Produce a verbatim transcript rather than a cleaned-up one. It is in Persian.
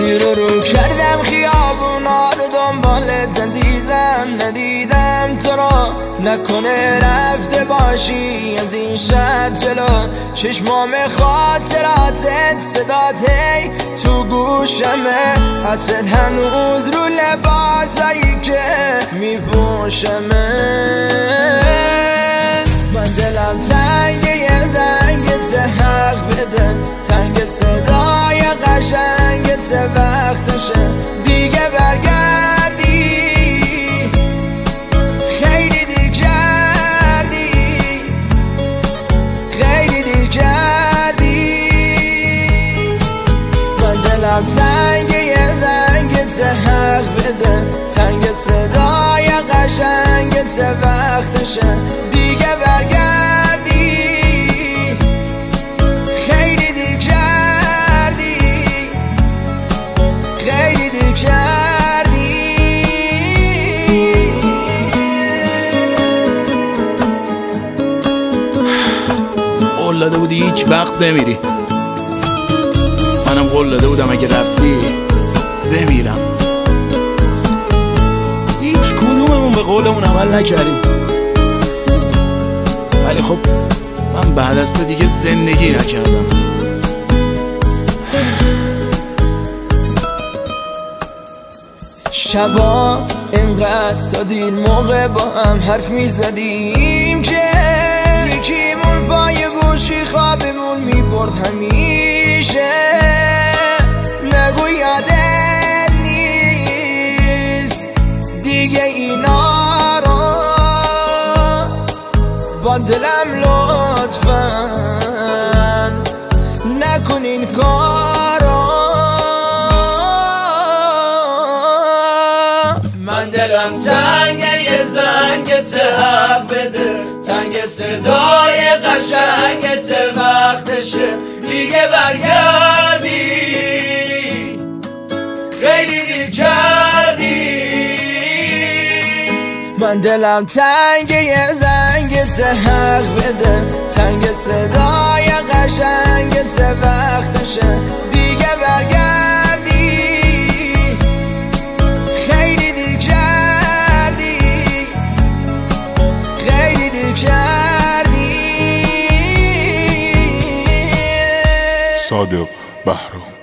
زیر رو کردم خیابونا رو دنبالت عزیزم، ندیدم تو را، نکنه رفته باشی از این شهر جلو. چشمام خاطراتت صدات هی تو گوشمه، عطرت هنوز رو لباسایی که میپوشمه. من دلم تنگه یه زنگت حق بده، تنگ صدای قشنگت وقتشه دیگه برگردی. خیلی دیر کردی، خیلی دیر کردی. من دلم تنگه یه زنگت حق بده، تنگ صدای قشنگت وقتشه دیگه برگردی. خیلی دیر کردی، خیلی دیر کردی. قول داده بودی هیچ وقت نمیری، منم قول داده بودم اگه رفتی بمیرم. هیچ کدوممون به قولمون عمل نکردیم، ولی خب من بعد از تو دیگه زندگی نکردم. شبا اینقدر تا دیر موقع با هم حرف میزدیم که یکیمون پای گوشی خوابمون میبرد همیشه. نگو یادت نیست دیگه اینا رو، با دلم لطفاً نکن این کارو. من دلم تنگه یه زنگت حق بده، تنگ صدای قشنگت وقتشه دیگه برگردی. خیلی دیر کردی. من دلم تنگه یه زنگت حق بده، تنگ صدای قشنگت وقتشه دیگه برگردی. خیلی دیر کردی، خیلی دیر کردی. صادق بهرام.